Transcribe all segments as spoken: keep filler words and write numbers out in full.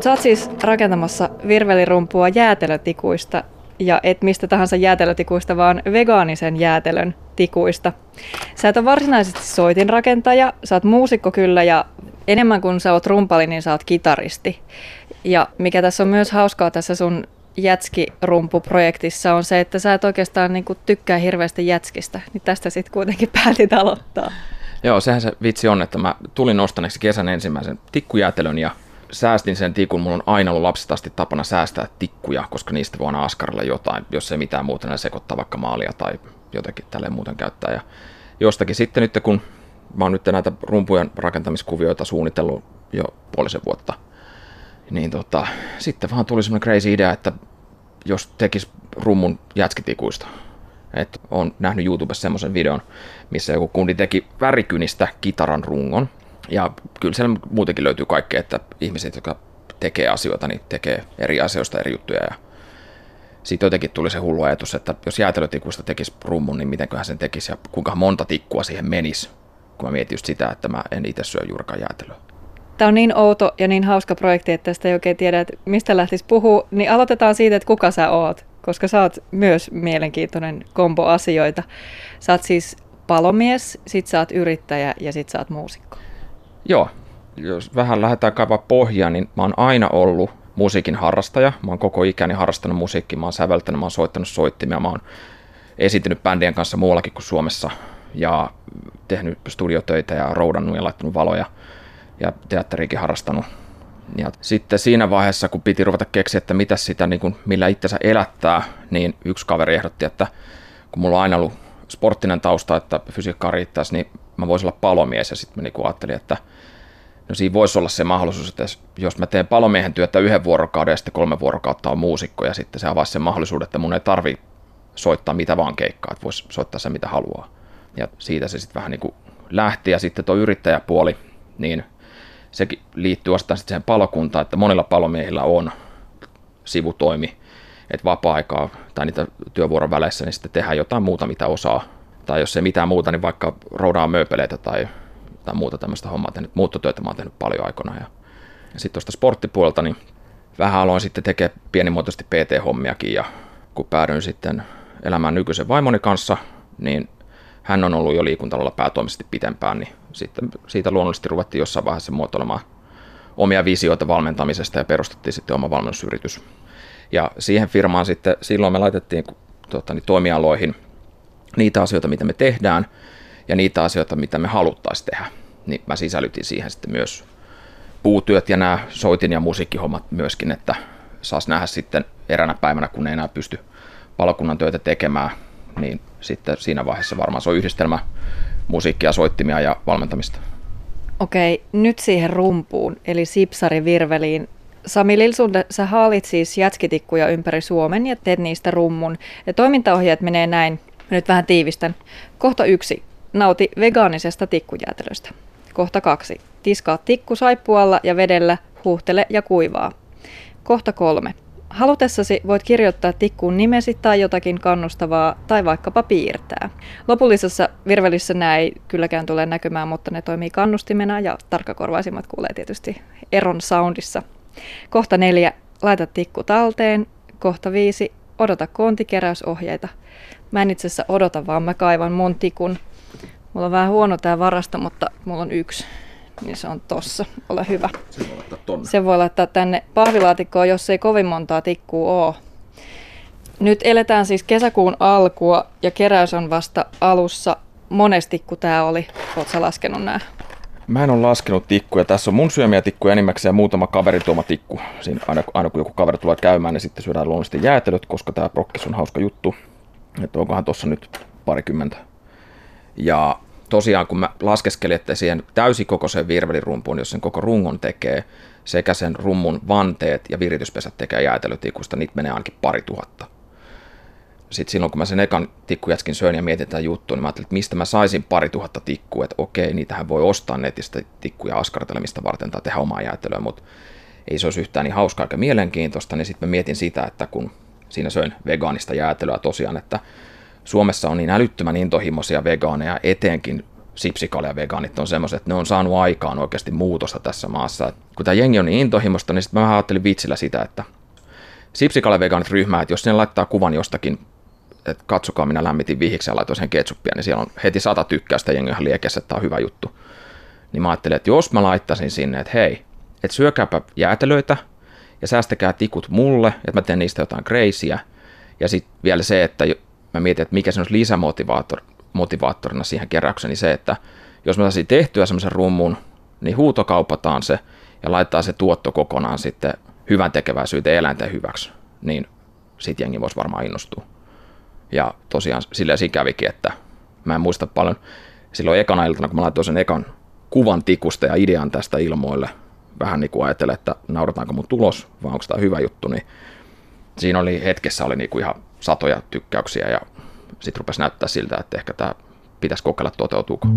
Sä oot siis rakentamassa virvelirumpua jäätelötikuista, ja et mistä tahansa jäätelötikuista, vaan vegaanisen jäätelön tikuista. Sä et ole varsinaisesti soitinrakentaja, sä oot muusikko kyllä, ja enemmän kuin sä oot rumpali, niin sä oot kitaristi. Ja mikä tässä on myös hauskaa tässä sun jätskirumpuprojektissa on se, että sä et oikeastaan niin kuin tykkää hirveästi jätskistä, niin tästä sitten kuitenkin päätit aloittaa. Joo, sehän se vitsi on, että mä tulin ostaneeksi kesän ensimmäisen tikkujäätelön ja säästin sen tikun. Mulla on aina ollut lapsesta asti tapana säästää tikkuja, koska niistä voi aina askarilla jotain, jos ei mitään muuta, ne sekoittaa vaikka maalia tai jotenkin tälleen muuten käyttää. Ja jostakin sitten nyt, kun mä oon nyt näitä rumpujen rakentamiskuvioita suunnitellut jo puolisen vuotta, niin tota, sitten vaan tuli semmoinen crazy idea, että jos tekisi rummun jätskitikuista. Et olen nähnyt YouTubessa semmoisen videon, missä joku kundi teki värikynistä kitaran rungon. Ja kyllä siellä muutenkin löytyy kaikkea, että ihmiset, jotka tekee asioita, niin tekee eri asioista eri juttuja. Ja sitten jotenkin tuli se hullu ajatus, että jos jäätelötikuista tekisi rummun, niin mitenköhän sen tekisi ja kuinka monta tikkua siihen menisi. Kun mä mietin just sitä, että mä en itse syö juurikaan jäätelöä. Tämä on niin outo ja niin hauska projekti, että tästä ei oikein tiedä, että mistä lähtisi puhua. Niin aloitetaan siitä, että kuka sä oot, koska sä oot myös mielenkiintoinen kombo asioita. Sä oot siis palomies, sit sä oot yrittäjä ja sit sä oot muusikko. Joo, jos vähän lähdetään kaivaa pohjaa, niin mä oon aina ollut musiikin harrastaja. Mä oon koko ikäni harrastanut musiikkia, mä oon säveltänyt, mä oon soittanut soittimia, mä oon esiintynyt bändien kanssa muuallakin kuin Suomessa ja tehnyt studiotöitä ja roudannut ja laittanut valoja ja teatteriikin harrastanut. Ja sitten siinä vaiheessa, kun piti ruveta keksiä, että mitä sitä, niin kuin, millä itsensä elättää, niin yksi kaveri ehdotti, että kun mulla on aina ollut sporttinen tausta, että fysiikkaa riittäisi, niin mä voisin olla palomies. Ja sitten mä niin ajattelin, että no siinä voisi olla se mahdollisuus, että jos mä teen palomiehen työtä yhden vuorokauden ja sitten kolme vuorokautta on muusikko, ja sitten se avaisi sen mahdollisuuden, että mun ei tarvi soittaa mitä vaan keikkaa, että voisi soittaa se mitä haluaa. Ja siitä se sitten vähän niin kuin lähti. Ja sitten tuo yrittäjäpuoli, niin sekin liittyy ostaan sitten siihen palokuntaan, että monilla palomiehillä on sivutoimi, että vapaa-aikaa tai niitä työvuoron väleissä, niin sitten tehdään jotain muuta, mitä osaa. Tai jos ei mitään muuta, niin vaikka roudaa mööpeleitä tai, tai muuta tämmöistä hommaa tehnyt. Muuttotöitä mä oon tehnyt paljon aikana. Ja, ja sitten tuosta sporttipuolelta, niin vähän aloin sitten tekemään pienimuotoisesti P T-hommiakin. Ja kun päädyin sitten elämään nykyisen vaimoni kanssa, niin hän on ollut jo liikuntalalla päätoimisesti pitempään, niin sitten siitä luonnollisesti ruvettiin jossain vaiheessa muotoilemaan omia visioita valmentamisesta ja perustettiin sitten oma valmennusyritys. Ja siihen firmaan sitten silloin me laitettiin tuota, niin toimialoihin niitä asioita, mitä me tehdään ja niitä asioita, mitä me haluttaisiin tehdä. Niin mä sisällytin siihen sitten myös puutyöt ja nämä soitin ja musiikkihommat myöskin, että saisi nähdä sitten eränä päivänä, kun ei enää pysty palokunnan töitä tekemään, niin sitten siinä vaiheessa varmaan se on yhdistelmä musiikkia, soittimia ja valmentamista. Okei, nyt siihen rumpuun, eli sipsarivirveliin. Sami Lilsunde, sä haalit siis jätskitikkuja ympäri Suomen ja teet niistä rummun. Ja toimintaohjeet menee näin, nyt vähän tiivistän. Kohta yksi, nauti vegaanisesta tikkujäätelöstä. Kohta kaksi, tiskaa tikku saippualla ja vedellä, huuhtele ja kuivaa. Kohta kolme, halutessasi voit kirjoittaa tikkuun nimesi tai jotakin kannustavaa tai vaikkapa piirtää. Lopullisessa virvelissä nämä ei kylläkään tule näkymään, mutta ne toimii kannustimena ja tarkkakorvaisimmat kuulee tietysti eron soundissa. Kohta neljä, laita tikku talteen. Kohta viisi, odota koontikeräysohjeita. Mä en itse asiassa odota, vaan mä kaivan mun tikun. Mulla on vähän huono tää varasto, mutta mulla on yksi. Niin se on tossa. Ole hyvä. Se voi laittaa tonne. Se voi laittaa tänne pahvilaatikkoon, jos ei kovin montaa tikkua oo. Nyt eletään siis kesäkuun alkua ja keräys on vasta alussa. Monesti kun tää oli, oot sä laskenut nää? Mä en ole laskenut tikkuja. Tässä on mun syömiä tikkuja enimmäkseen ja muutama kaverin tuoma tikku. Siinä aina, aina kun joku kaveri tulee käymään, niin sitten syödään luonnollisesti jäätelöt, koska tää prokkis on hauska juttu. Että onkohan tossa nyt parikymmentä. Ja tosiaan kun mä laskeskelin, että siihen täysikokoiseen virvelirumpuun, jos sen koko rungon tekee, sekä sen rummun vanteet ja virityspesät tekee jäätelötikusta, niitä menee ainakin pari tuhatta. Sitten silloin kun mä sen ekan tikkujätskin söin ja mietin tätä juttua, niin mä ajattelin, että mistä mä saisin pari tuhatta tikkua, että okei, niitähän voi ostaa netistä tikkuja askartelemista varten tai tehdä omaa jäätelöä, mutta ei se olisi yhtään niin hauskaa eikä mielenkiintoista, niin sitten mä mietin sitä, että kun siinä söin vegaanista jäätelöä tosiaan, että Suomessa on niin älyttömän intohimoisia vegaaneja, etenkin sipsikaljavegaanit on semmoiset, että ne on saanut aikaan oikeasti muutosta tässä maassa. Kun tämä jengi on niin intohimosta, niin sitten mä ajattelin vitsillä sitä, että sipsikaljavegaanit ryhmää, että jos ne laittaa kuvan jostakin, että katsokaa, minä lämmitin vihiksi ja laitoin sen ketsuppia, niin siellä on heti sata tykkäystä, jengi ihan liekessä, että tämä on hyvä juttu. Niin mä ajattelin, että jos mä laittaisin sinne, että hei, että syökääpä jäätelöitä ja säästäkää tikut mulle, että mä teen niistä jotain crazyä. Ja sitten vielä se, että mä mietin, että mikä se olisi lisämotivaattorina siihen keräykseen, niin se, että jos mä saisin tehtyä semmoisen rummun, niin huutokaupataan se ja laittaa se tuotto kokonaan sitten hyvän tekeväisyyteen eläinten hyväksi, niin sit jengi voisi varmaan innostua. Ja tosiaan silleen siinä kävikin, että mä en muista paljon silloin ekana iltana, kun mä laitoin sen ekan kuvan tikusta ja idean tästä ilmoille, vähän niin kuin ajatellen, että naurataanko mun tulos, vai onko tämä hyvä juttu, niin siinä oli hetkessä oli niin kuin ihan satoja tykkäyksiä ja sitten rupesi näyttää siltä, että ehkä tämä pitäisi kokeilla toteutuuko.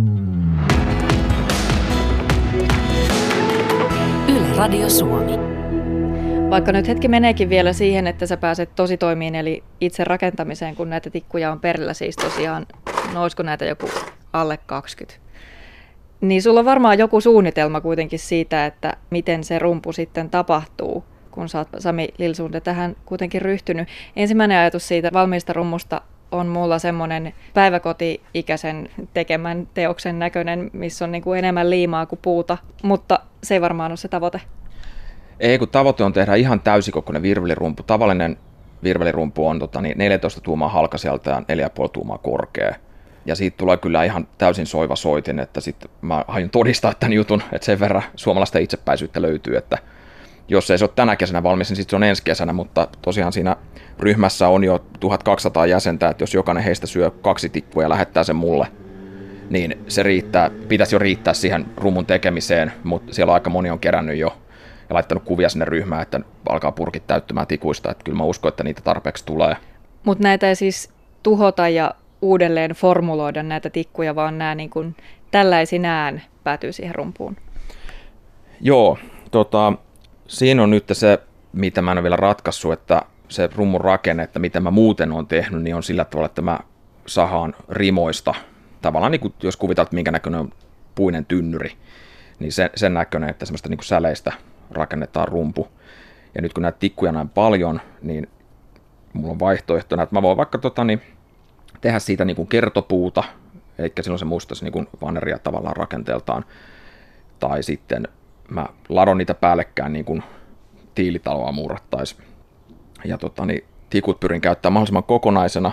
Yle Radio Suomi. Vaikka nyt hetki meneekin vielä siihen, että sä pääset tositoimiin, eli itse rakentamiseen, kun näitä tikkuja on perillä siis tosiaan, no olisiko näitä joku alle kaksikymmentä. Niin sulla on varmaan joku suunnitelma kuitenkin siitä, että miten se rumpu sitten tapahtuu, kun sä oot Sami Lilsunde tähän kuitenkin ryhtynyt. Ensimmäinen ajatus siitä valmiista rummusta on mulla semmoinen päiväkoti-ikäisen tekemän teoksen näköinen, missä on niin kuin enemmän liimaa kuin puuta, mutta se ei varmaan ole se tavoite. Ei, kun tavoite on tehdä ihan täysikokoinen virvelirumpu. Tavallinen virvelirumpu on tota, niin neljätoista tuumaa halkasijalta ja neljä pilkku viisi tuumaa korkea. Ja siitä tulee kyllä ihan täysin soiva soitin, että sitten mä aion todistaa tämän jutun, että sen verran suomalaista itsepäisyyttä löytyy, että jos ei se ole tänä kesänä valmis, niin sitten se on ensi kesänä, mutta tosiaan siinä ryhmässä on jo tuhatkaksisataa jäsentä, että jos jokainen heistä syö kaksi tikkua ja lähettää sen mulle, niin se riittää, pitäisi jo riittää siihen rumun tekemiseen, mutta siellä aika moni on kerännyt jo ja laittanut kuvia sinne ryhmään, että alkaa purkit täyttymään tikuista, että kyllä mä uskon, että niitä tarpeeksi tulee. Mutta näitä ei siis tuhota ja uudelleen formuloida näitä tikkuja, vaan nämä niin kuin tällaisinään päätyy siihen rumpuun. Joo, tota, siinä on nyt se, mitä mä en ole vielä ratkaissut, että se rummun rakenne, että mitä mä muuten olen tehnyt, niin on sillä tavalla, että mä sahaan rimoista. Tavallaan niin kuin, jos kuvitellaan, minkä näköinen on puinen tynnyri, niin sen, sen näköinen, että semmoista niin kuin säleistä rakennetaan rumpu. Ja nyt kun näitä tikkuja näin paljon, niin mulla on vaihtoehtona, että mä voin vaikka tota, niin, tehdä siitä niin kuin kertopuuta, eikä silloin se mustaisi niin kuin vaneria tavallaan rakenteeltaan. Tai sitten mä ladon niitä päällekkäin niin kuin tiilitaloa muurattaisiin. Ja tota, niin, tikut pyrin käyttämään mahdollisimman kokonaisena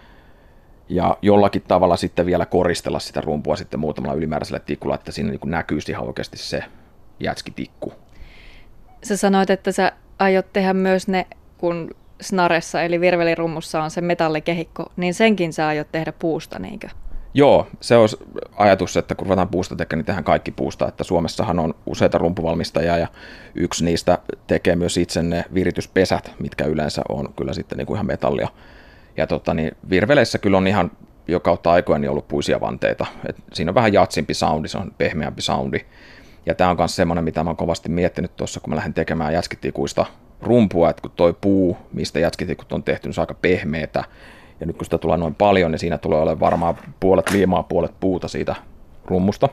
ja jollakin tavalla sitten vielä koristella sitä rumpua sitten muutamalla ylimääräisellä tikulla, että siinä niin kuin näkyisi ihan oikeasti se jätskitikku. Sä sanoit, että sä aiot tehdä myös ne, kun snaressa eli virvelirummussa on se metallikehikko, niin senkin sä aiot tehdä puusta, niinkö? Joo, se olisi ajatus, että kun ruvetaan puusta tekemään, niin tehdään kaikki puusta. Että Suomessahan on useita rumpuvalmistajia ja yksi niistä tekee myös itse ne virityspesät, mitkä yleensä on kyllä sitten niin kuin ihan metallia. Ja tota, niin virveleissä kyllä on ihan jo kautta aikojen niin ollut puisia vanteita. Et siinä on vähän jatsimpi soundi, se on pehmeämpi soundi. Ja tämä on myös semmoinen, mitä mä oon kovasti miettinyt tuossa, kun mä lähden tekemään jätskitikuista rumpua, että kun toi puu, mistä jätskitikut on tehty, niin se on aika pehmeätä. Ja nyt kun sitä tulee noin paljon, niin siinä tulee olemaan varmaan puolet liimaa, puolet puuta siitä rummusta.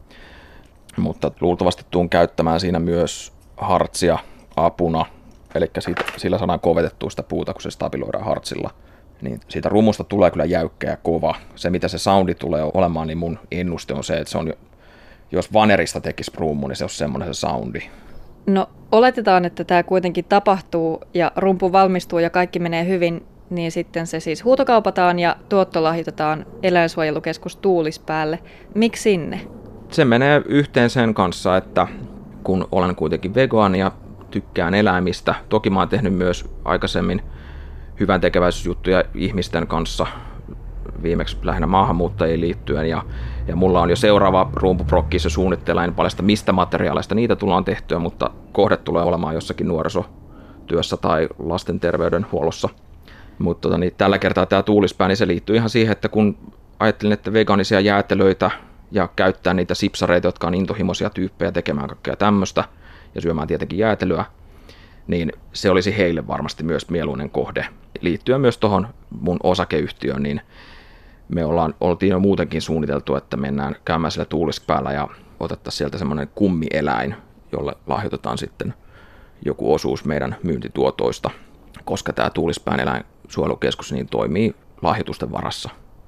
Mutta luultavasti tuun käyttämään siinä myös hartsia apuna, eli siitä, sillä saadaan kovetettua sitä puuta, kun se stabiloidaan hartsilla. Niin siitä rummusta tulee kyllä jäykkä ja kova. Se, mitä se soundi tulee olemaan, niin mun ennuste on se, että se on, jos vanerista tekisi rummu, niin se on semmoinen se soundi. No oletetaan, että tämä kuitenkin tapahtuu ja rumpu valmistuu ja kaikki menee hyvin, niin sitten se siis huutokaupataan ja tuotto lahjoitetaan eläinsuojelukeskus Tuulispäälle. Miksi sinne? Se menee yhteen sen kanssa, että kun olen kuitenkin vegaani ja tykkään eläimistä, toki mä oon tehnyt myös aikaisemmin hyvän tekeväisyysjuttuja ihmisten kanssa, viimeksi lähinnä maahanmuuttajien liittyen, ja, ja mulla on jo seuraava rumpuprokkissa suunnitteilla, en paljasta mistä materiaaleista niitä tullaan tehtyä, mutta kohde tulee olemaan jossakin nuorisotyössä tai lasten terveydenhuollossa. Mutta tota, niin tällä kertaa tämä Tuulispää, niin se liittyy ihan siihen, että kun ajattelin, että vegaanisia jäätelöitä ja käyttää niitä sipsareita, jotka on intohimoisia tyyppejä tekemään kaikkea tämmöistä ja syömään tietenkin jäätelöä, niin se olisi heille varmasti myös mieluinen kohde. Liittyen myös tuohon mun osakeyhtiöön, niin me ollaan, oltiin jo muutenkin suunniteltu, että mennään käymään siellä tuulispäällä ja otettaisiin sieltä semmoinen kummieläin, jolle lahjoitetaan sitten joku osuus meidän myyntituotoista, koska tämä Tuulispään eläinsuojelukeskus niin toimii lahjoitusten varassa.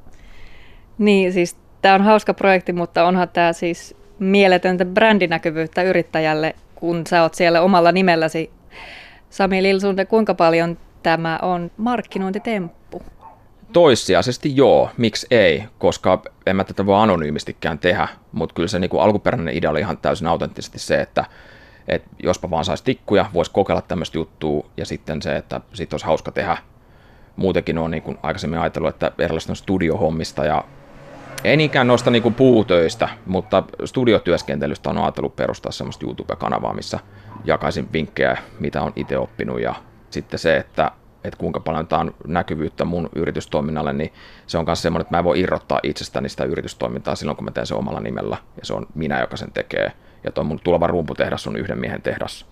Niin, siis tämä on hauska projekti, mutta onhan tämä siis mieletöntä brändinäkyvyyttä yrittäjälle, kun sä oot siellä omalla nimelläsi. Sami Lilsunde, kuinka paljon tämä on markkinointitemppu? Toissijaisesti joo, miksi ei, koska en mä tätä voi anonyymistikään tehdä, mutta kyllä se niin kuin alkuperäinen idea oli ihan täysin autenttisesti se, että et jospa vaan saisi tikkuja, voisi kokeilla tämmöistä juttua ja sitten se, että sit olisi hauska tehdä. Muutenkin on niin kuin aikaisemmin ajatellut, että erilaisista studiohommista ja ei niinkään noista niin kuin puutöistä, mutta studiotyöskentelystä on ajatellut perustaa semmoista YouTube-kanavaa, missä jakaisin vinkkejä, mitä on itse oppinut ja sitten se, että että kuinka paljon tämä on näkyvyyttä mun yritystoiminnalle, niin se on myös semmoinen, että mä en voi irrottaa itsestäni sitä yritystoimintaa silloin, kun mä teen sen omalla nimellä, ja se on minä, joka sen tekee. Ja tuo mun tuleva rumputehdas on yhden miehen tehdas.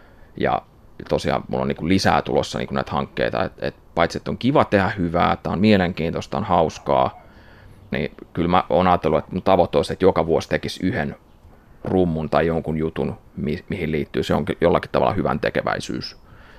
Ja tosiaan mulla on niin kuin lisää tulossa niin kuin näitä hankkeita, että et paitsi että on kiva tehdä hyvää, että on mielenkiintoista, on hauskaa, niin kyllä mä oon ajatellut, että mun tavoite olisi, että joka vuosi tekisi yhden rummun tai jonkun jutun, mi- mihin liittyy se on jollakin tavalla hyvän tekeväisyys.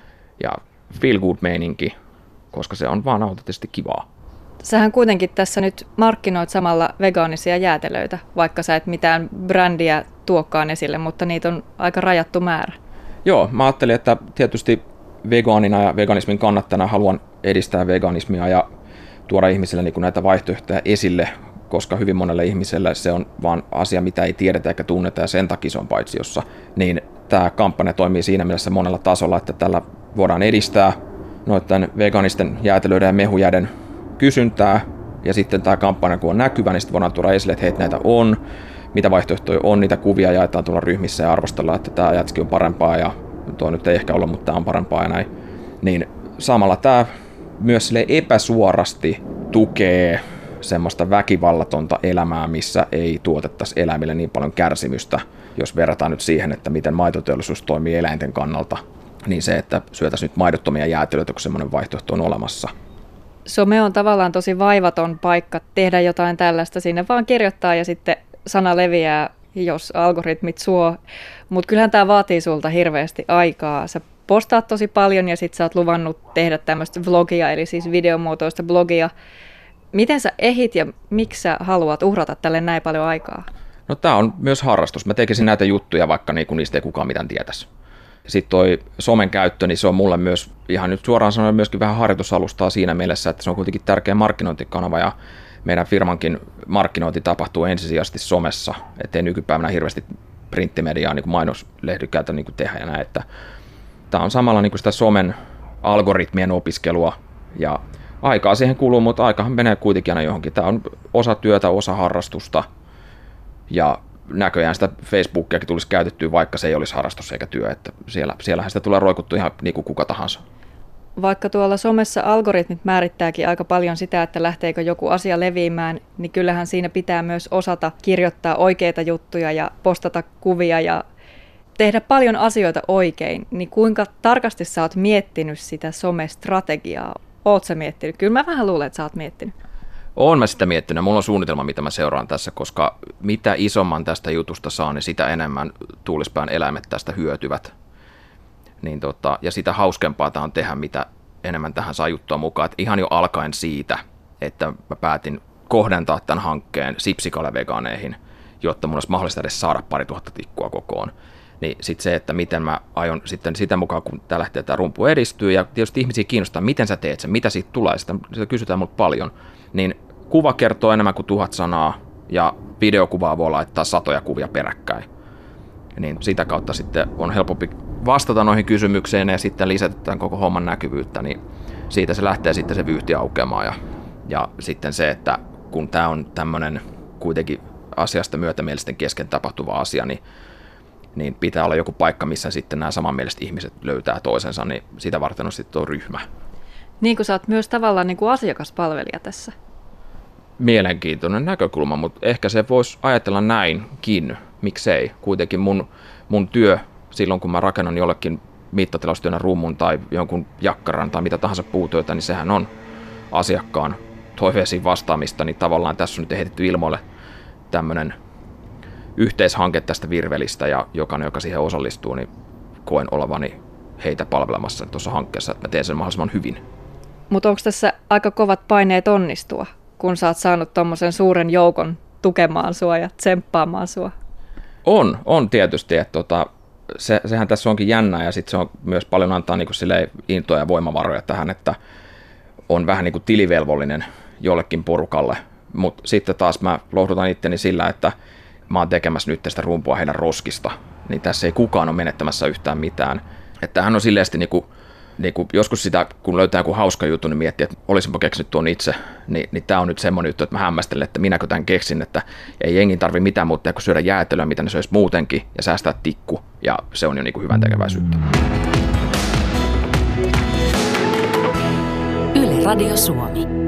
Ja feel good meininki, koska se on vaan automaattisesti kivaa. Sähän kuitenkin tässä nyt markkinoit samalla vegaanisia jäätelöitä, vaikka sä et mitään brändiä tuokkaan esille, mutta niitä on aika rajattu määrä. Joo, mä ajattelin, että tietysti vegaanina ja veganismin kannattajana haluan edistää veganismia ja tuoda ihmisille niin kuin näitä vaihtoehtoja esille, koska hyvin monelle ihmiselle se on vaan asia, mitä ei tiedetä eikä tunneta ja sen takia se on paitsiossa. Niin tämä kampanja toimii siinä mielessä monella tasolla, että tällä voidaan edistää noiden veganisten jäätelöiden ja mehujäiden kysyntää, ja sitten tämä kampanja, kun on näkyvä, niin sitten voidaan tuoda esille, että heitä näitä on, mitä vaihtoehtoja on, niitä kuvia jaetaan tuolla ryhmissä ja arvostellaan, että tämä jätski on parempaa, ja tuo nyt ei ehkä olla, mutta tämä on parempaa ja näin. Niin samalla tämä myös sille epäsuorasti tukee semmoista väkivallatonta elämää, missä ei tuotettaisi eläimille niin paljon kärsimystä, jos verrataan nyt siihen, että miten maitoteollisuus toimii eläinten kannalta, niin se, että syötäisiin nyt maidottomia jäätelöitä, kun semmoinen vaihtoehto on olemassa. Some on tavallaan tosi vaivaton paikka tehdä jotain tällaista, sinne vaan kirjoittaa ja sitten sana leviää, jos algoritmit suo, mutta kyllähän tämä vaatii sulta hirveästi aikaa. Sä postaat tosi paljon ja sitten sä oot luvannut tehdä tämmöistä vlogia, eli siis videomuotoista blogia. Miten sä ehit ja miksi sä haluat uhrata tälle näin paljon aikaa? No tämä on myös harrastus. Mä tekisin näitä juttuja, vaikka niin niistä ei kukaan mitään tietäisi. Sitten toi somen käyttö, niin se on mulle myös ihan nyt suoraan sanoen myöskin vähän harjoitusalustaa siinä mielessä, että se on kuitenkin tärkeä markkinointikanava ja meidän firmankin markkinointi tapahtuu ensisijaisesti somessa, ettei nykypäivänä hirveästi printtimediaa niin kuin mainoslehdykkäitä niin kuin tehdä ja näin, että tämä on samalla niin kuin sitä somen algoritmien opiskelua ja aikaa siihen kuluu, mutta aikahan menee kuitenkin aina johonkin. Tämä on osa työtä, osa harrastusta ja näköjään sitä Facebookiakin tulisi käytettyä, vaikka se ei olisi harrastus eikä työ, että siellä, siellähän sitä tulee roikuttu ihan niin kuin kuka tahansa. Vaikka tuolla somessa algoritmit määrittääkin aika paljon sitä, että lähteekö joku asia leviämään, niin kyllähän siinä pitää myös osata kirjoittaa oikeita juttuja ja postata kuvia ja tehdä paljon asioita oikein. Niin kuinka tarkasti sä oot miettinyt sitä somestrategiaa? Oot sä miettinyt? Kyllä mä vähän luulen, että sä oot miettinyt. Oon mä sitä miettinyt. Mulla on suunnitelma, mitä mä seuraan tässä, koska mitä isomman tästä jutusta saa, niin sitä enemmän Tuulispään eläimet tästä hyötyvät. Niin tota, ja sitä hauskempaa tämä on tehdä, mitä enemmän tähän saa juttua mukaan. Et ihan jo alkaen siitä, että mä päätin kohdentaa tämän hankkeen sipsikale-vegaaneihin, jotta mun olisi mahdollista edes saada pari tuhatta tikkua kokoon. Niin sitten se, että miten mä aion sitten sitä mukaan, kun tämä lähtee tämä rumpu edistyy, ja tietysti ihmisiä kiinnostaa, miten sä teet sen, mitä siitä tulee, sitä, sitä kysytään multa paljon, niin kuva kertoo enemmän kuin tuhat sanaa, ja videokuvaa voi laittaa satoja kuvia peräkkäin. Niin sitä kautta sitten on helpompi vastata noihin kysymykseen ja sitten lisätä tämän koko homman näkyvyyttä, niin siitä se lähtee sitten se vyyhti aukeamaan. Ja, ja sitten se, että kun tämä on tämmöinen kuitenkin asiasta myötämielisten kesken tapahtuva asia, niin, niin pitää olla joku paikka, missä sitten nämä samanmieliset ihmiset löytää toisensa, niin sitä varten on sitten tuo ryhmä. Niin kuin sä oot myös tavallaan niin kuin asiakaspalvelija tässä. Mielenkiintoinen näkökulma, mutta ehkä se voisi ajatella näinkin, miksei. Kuitenkin mun, mun työ silloin, kun mä rakennan jollekin mittatilaustyönä rummun tai jonkun jakkaran tai mitä tahansa puutyötä, niin sehän on asiakkaan toiveisiin vastaamista, niin tavallaan tässä on nyt heitetty ilmoille tämmöinen yhteishanke tästä virvelistä, ja jokainen, joka siihen osallistuu, niin koen olevani heitä palvelemassa tuossa hankkeessa, että mä teen sen mahdollisimman hyvin. Mutta onko tässä aika kovat paineet onnistua, kun sä oot saanut tommosen suuren joukon tukemaan sua ja tsemppaamaan sua? On, on tietysti, että tota, se, sehän tässä onkin jännää, ja sitten se on myös paljon antaa niin kuin silleen intoa ja voimavaroja tähän, että on vähän niin kuin tilivelvollinen jollekin porukalle, mutta sitten taas mä lohdutan itteni sillä, että mä oon tekemässä nyt tästä rumpua heidän roskista, niin tässä ei kukaan ole menettämässä yhtään mitään. Että tämähän on silleesti niin kuin, niin kuin joskus sitä, kun löytää joku hauska juttu, niin miettii, että olisinpa keksinyt tuon itse, niin, niin tämä on nyt semmoinen juttu, että mä hämmästelen, että minäkö tämän keksin, että ei jengin tarvi mitään muuta kuin syödä jäätelöä, mitä ne söisi muutenkin, ja säästää tikku, ja se on jo niin kuin hyvän tekeväisyyttä. Yle Radio Suomi.